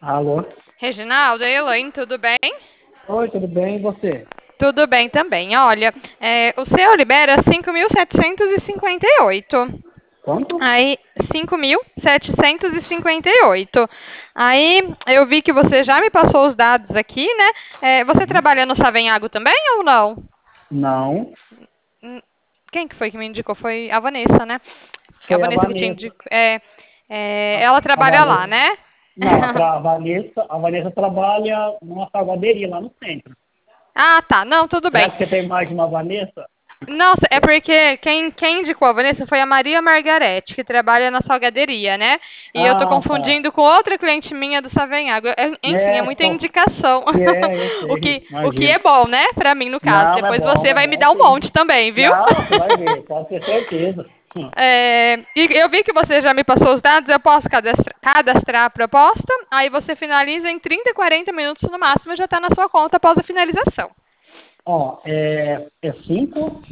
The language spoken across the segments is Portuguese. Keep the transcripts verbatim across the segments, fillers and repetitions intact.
Alô? Reginaldo, e Elaine, tudo bem? Oi, tudo bem? E você? Tudo bem também. Olha, é, o seu libera cinco mil setecentos e cinquenta e oito. Quanto? Aí, cinco mil setecentos e cinquenta e oito. Aí, eu vi que você já me passou os dados aqui, né? É, você Uhum. trabalha no Savenhago também ou não? Não, Hum, Quem que foi que me indicou? Foi a Vanessa, né? A foi a Vanessa que te Vanessa. indicou. É, é, A, ela a trabalha lá, Vanessa. né? Não, a, tra- a Vanessa, a Vanessa trabalha numa salgaderia lá no centro. Ah, tá. Não, tudo bem. Será que você tem mais de uma Vanessa? Nossa, é porque quem, quem indicou a Vanessa foi a Maria Margarete, que trabalha na salgaderia, né? E eu tô Ah, tá. confundindo com outra cliente minha do Savenhago. É, enfim, é É, muita só, indicação. é, eu O sei, que, o que imagino. é bom, né? Pra mim, no caso. Não, é Depois bom, você é vai me bom dar um sim. monte também, viu? Não, você vai ver, pode ter certeza. Hum. É, e eu vi que você já me passou os dados, eu posso cadastra- cadastrar a proposta, aí você finaliza em trinta, quarenta minutos no máximo, já está na sua conta após a finalização. Ó, é, é cinco,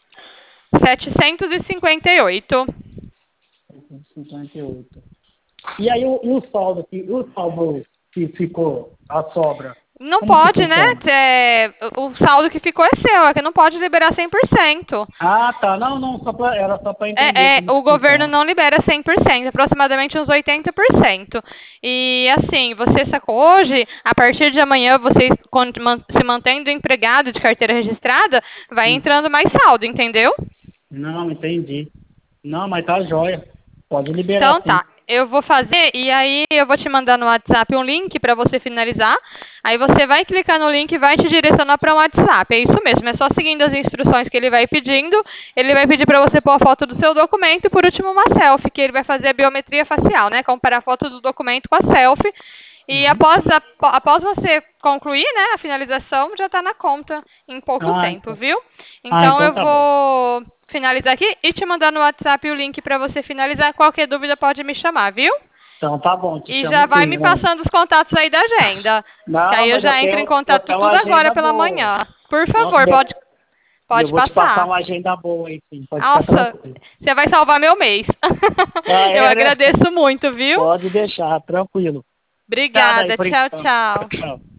setecentos e cinquenta e oito. cinquenta e oito. E aí o, e o saldo que, o saldo que ficou, a sobra, Não como que pode, né? funciona? É, o saldo que ficou é seu, é que não pode liberar cem por cento. Ah, tá. Não, não, só pra, era só para entender É, é, como que o governo funciona. não libera cem por cento, aproximadamente uns oitenta por cento. E assim, você sacou hoje, a partir de amanhã, você con- man- se mantendo empregado de carteira registrada, vai Hum. entrando mais saldo, entendeu? Não, entendi. Não, mas tá jóia. Pode liberar Então sim. tá, eu vou fazer e aí eu vou te mandar no WhatsApp um link para você finalizar. Aí você vai clicar no link e vai te direcionar para o WhatsApp. É isso mesmo, é só seguindo as instruções que ele vai pedindo. Ele vai pedir para você pôr a foto do seu documento e por último uma selfie, que ele vai fazer a biometria facial, né? Comparar a foto do documento com a selfie. E Uhum. após, a- após você concluir, né, a finalização, já está na conta em pouco Ah, tempo, então, viu? ah, Então então eu tá bom. vou finalizar aqui e te mandar no WhatsApp o link para você finalizar. Qualquer dúvida pode me chamar, viu? Então tá bom, te E chamo já vai sim, me né? passando os contatos aí da agenda. Que Não, aí eu mas eu já entro em tenho, eu contato tenho uma tudo agora agenda pela boa. manhã. Por Nossa, favor, pode, e eu pode vou te passar passar. uma agenda boa aí, sim. Pode ficar Nossa, tranquilo. você vai salvar meu mês. Ah, Eu é, né? agradeço muito, viu? Pode deixar, tranquilo. Nada aí Obrigada. por Tchau, enquanto. Tchau, tchau. tchau.